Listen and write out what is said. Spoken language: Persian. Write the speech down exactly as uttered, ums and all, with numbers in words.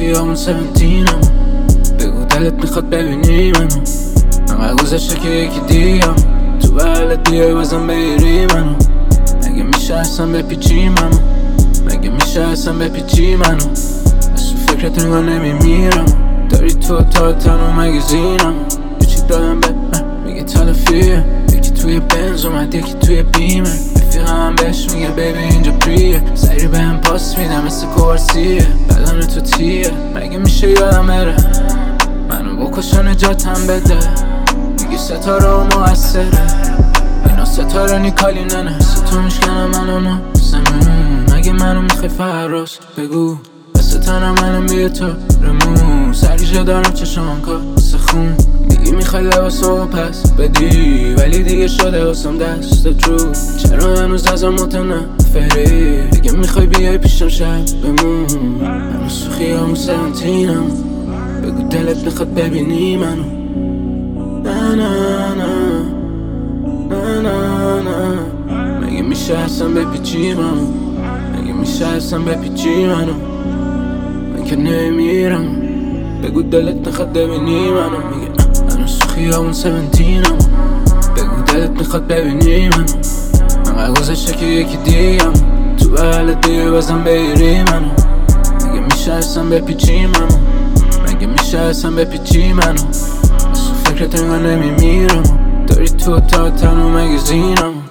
خیابون سونتینم. بگو دلت میخواد ببینی منو، انقدر گذشته که یکی دیگم تو بغلت بیای بازم بگیری منو. مگه میشه اصلا بپیچی منو، مگه میشه اصلا بپیچی منو. از تو فکرت نگاه نمیمیرم، داری تو تا تنو مگزینم. یه چی دادم به میگه تلافیه، یکی توی بنز اومد یکی توی بیمه. رفیقم بهش میگه بیبی اینجا پریه، سری بهم پاس میده مثل کوارسیه. بدن تو تیه، مگه میشه یادم بره منو بکش و نجاتم بده. میگی ستاره و موثره، اینا ستاره نیکالی ننه. ستو میشکنم منو ناسمون، مگه منو میخوای فراز بگو. بس تنم منم بیه تو رمون، سریجه دارم چشم کار سخون. میگی میخوای لباس و پس بدی، ولی دیگه شده واسم دست رو. چرا هنوز ازم متنفری، دیگه میخوای بیای پیشم شب بمون. هنوز تو خیابون سونتینم، بگو دلت میخواد ببینی منو. نه نه نه نه نه نه. مگه میشه اصلا بپیچی منو، مگه میشه اصلا بپیچی منو. من که نمیرم، بگو دلت میخواد ببینی منو. میگه هنوز تو خیابون سونتینم، بگو دلت میخواد ببینی منو. انقدر گذشته که یکی دیگم تو بغلت بیای بازم بگیری منو. مگه میشه اصلا بپیچی منو، مگه میشه اصلا بپیچی منو. از تو فکرت نگاه نمیمیرم، داری تو تا تنو مگزینم.